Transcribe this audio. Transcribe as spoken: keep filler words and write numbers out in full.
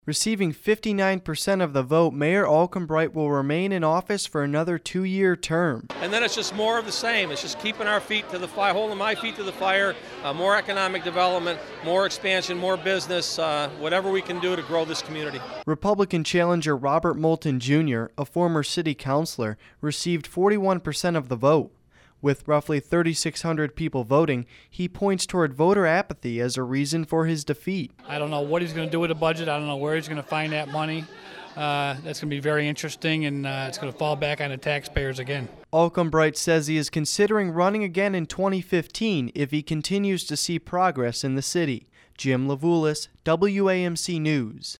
Receiving fifty-nine percent of the vote, Mayor Alcombright will remain in office for another two-year term. And then it's just more of the same. It's just keeping our feet to the fire, holding my feet to the fire, uh, more economic development, more expansion, more business, uh, whatever we can do to grow this community. Republican challenger Robert Moulton Junior, a former city councilor, received forty-one percent of the vote. With roughly thirty-six hundred people voting, he points toward voter apathy as a reason for his defeat. I don't know what he's going to do with the budget. I don't know where he's going to find that money. Uh, that's going to be very interesting, and uh, it's going to fall back on the taxpayers again. Alcombright says he is considering running again in twenty fifteen if he continues to see progress in the city. Jim Levulis, W A M C News.